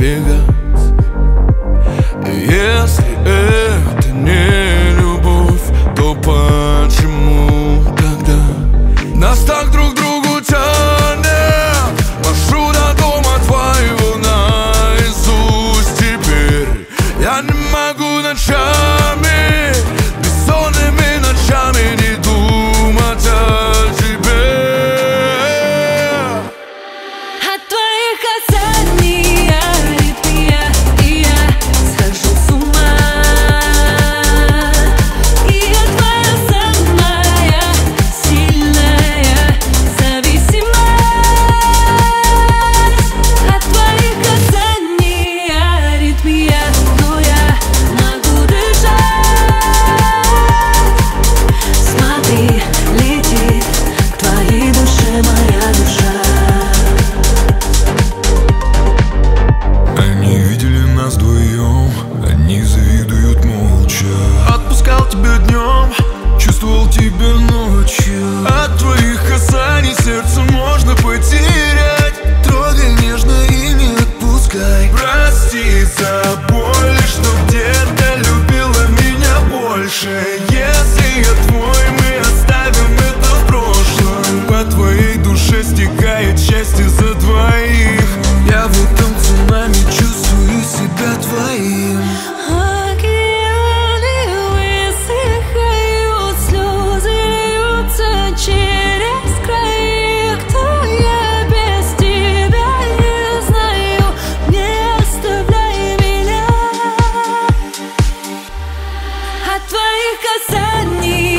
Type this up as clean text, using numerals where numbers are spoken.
избегать. И если это не любовь, то почему тогда нас так друг к другу тянет? Маршрут до дома твоего наизусть. Теперь я не могу ночами, бессонными ночами не думать о тебе. От твоих касаний аритмия, и я схожу с ума. И я твоя самая сильная зависимость. От твоих касаний аритмия, но я могу дышать. Смотри, летит к твоей душе моя душа. Они видели нас вдвоем, они завидуют молча. Отпускал тебя днем, чувствовал тебя ночью. От твоих касаний сердце можно потерять. Трогай нежно и не отпускай. Прости за боль, что где-то любила меня больше. Если я твой, мы оставим это в прошлом. По твоей душе стекает счастье за двоих. Я в этом цунами чувствую себя твоим. Океаны высыхают, слезы льются через край. Кто я без тебя, не знаю, не оставляй меня. От твоих касаний